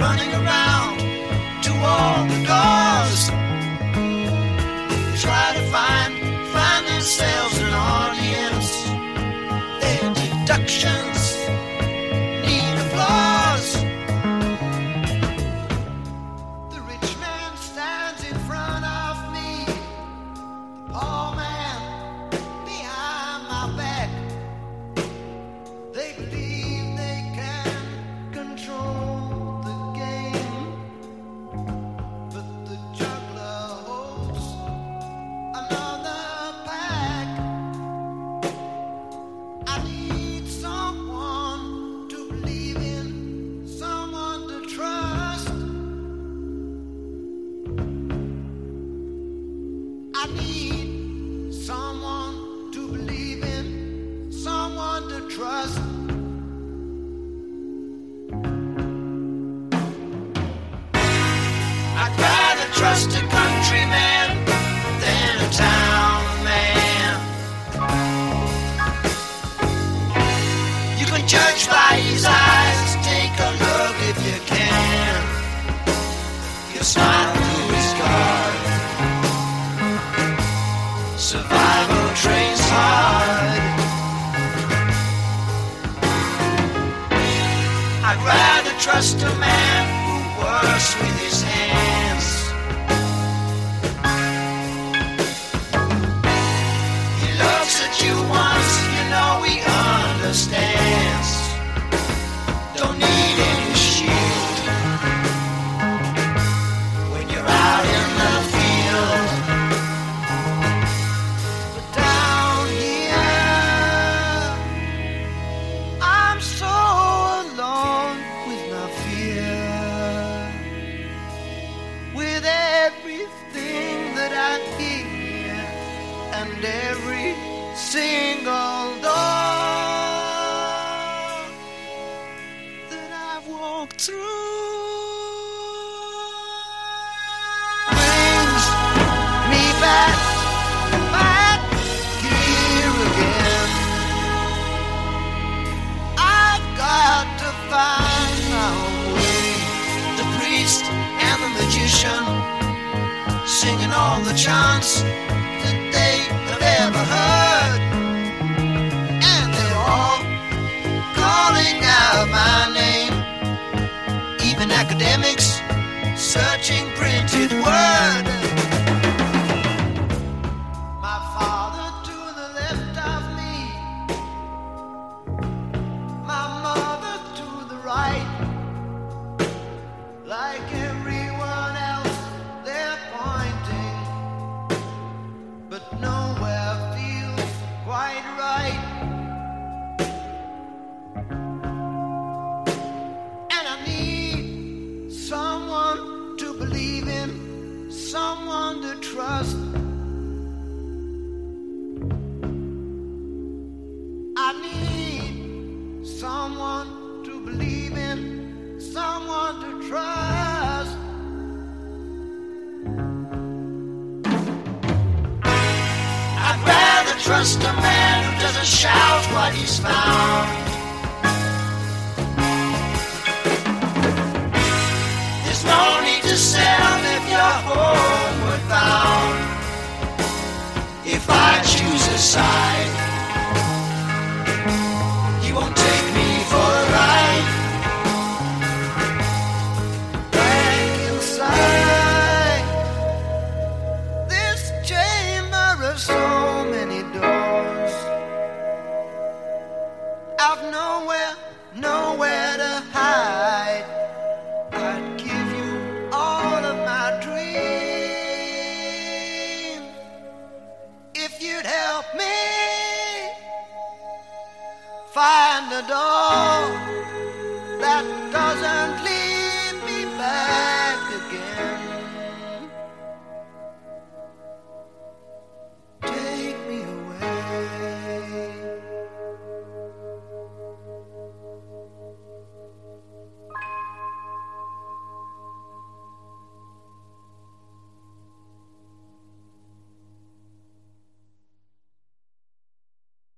running around to all the doors. They try to find themselves an audience. Their deductions need applause. The rich man stands in front of me, the poor man behind my back. They believe they can control the game, but the juggler hopes another pack. I need someone to believe in, someone to trust. I need someone to believe in, someone to trust. I'd rather trust a countryman than a town man. You can judge by his eyes, take a look if you can. You'll smile through his guard. Survival trains hard. I'd rather trust a man who works with his hands. He looks at you once, you know he understands. Don't need any shield when you're out in the field. But down here, I'm so alone with my fear, with everything that I hear and every single door that I've walked through. Brings me back here again. I've got to find my way. The priest and the magician singing all the chants that they have ever heard, and they're all calling out my name. Even academics searching printed word. My father to the left of me, my mother to the right. Like everyone else, they're pointing, but nowhere feels quite right. And I need someone to believe in, someone to trust. I need someone to believe in, someone to trust. I'd rather trust a man who doesn't shout what he's found. There's no need to sell if you're homeward bound. If I choose a side, he won't take me for a ride. Back inside this chamber of so many doors, I've nowhere to hide. I'd give you all of my dreams if you'd help me find the door.